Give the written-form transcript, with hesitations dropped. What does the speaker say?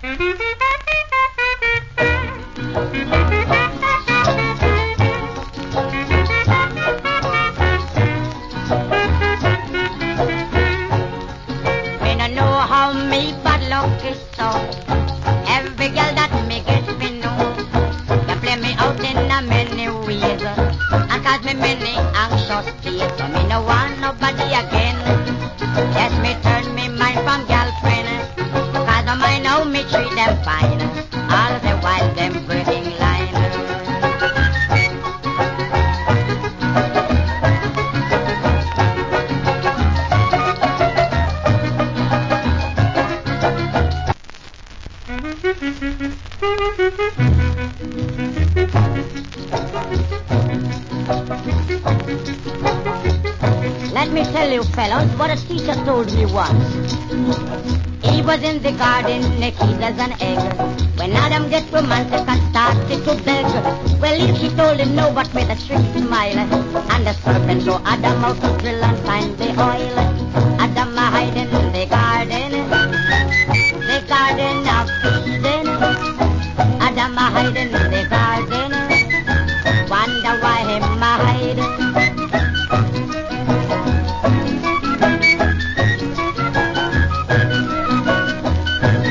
Me no know how me bad luck is so. Every girl that me get me know. They play me out in a many ways. And cause me many anxious days. So me no want nobody again. Yes, me turn me mind from girlfriend. Cause I mind how me treat them fine. All the while them breaking line. Let me tell you fellows what a teacher told me once. He was in the garden naked as an egg. When Adam get romantic and started to beg. Well, if she told him no, but with a sweet smile. And the serpent so Adam out to drill and find